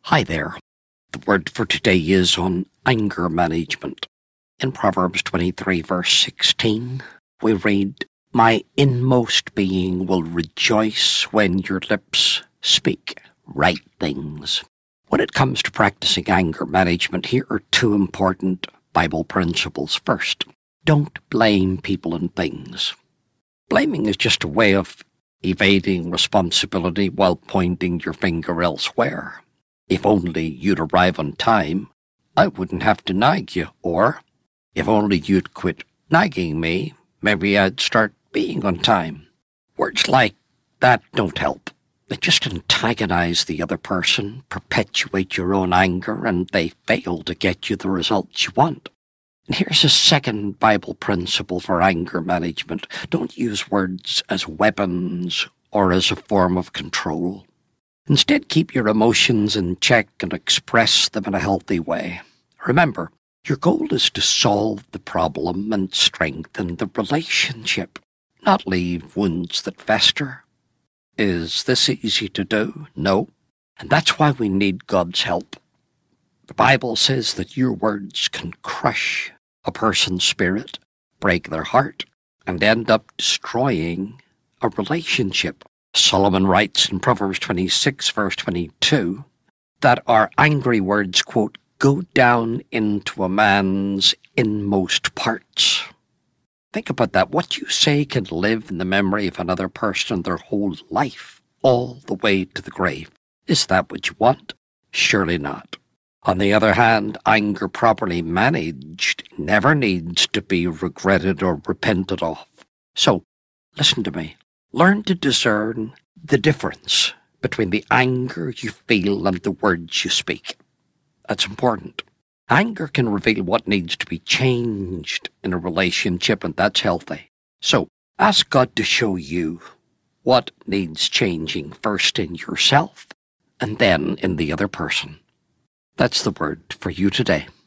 Hi there. The word for today is on anger management. In Proverbs 23 verse 16, we read, "My inmost being will rejoice when your lips speak right things." When it comes to practicing anger management, here are two important Bible principles. First, don't blame people and things. Blaming is just a way of evading responsibility while pointing your finger elsewhere. If only you'd arrive on time, I wouldn't have to nag you. Or, if only you'd quit nagging me, maybe I'd start being on time. Words like that don't help. They just antagonize the other person, perpetuate your own anger, and they fail to get you the results you want. And here's a second Bible principle for anger management. Don't use words as weapons or as a form of control. Instead, keep your emotions in check and express them in a healthy way. Remember, your goal is to solve the problem and strengthen the relationship, not leave wounds that fester. Is this easy to do? No. And that's why we need God's help. The Bible says that your words can crush a person's spirit, break their heart, and end up destroying a relationship. Solomon writes in Proverbs 26, verse 22, that our angry words, quote, go down into a man's inmost parts. Think about that. What you say can live in the memory of another person their whole life, all the way to the grave. Is that what you want? Surely not. On the other hand, anger properly managed never needs to be regretted or repented of. So, listen to me. Learn to discern the difference between the anger you feel and the words you speak. That's important. Anger can reveal what needs to be changed in a relationship, and that's healthy. So, ask God to show you what needs changing first in yourself and then in the other person. That's the word for you today.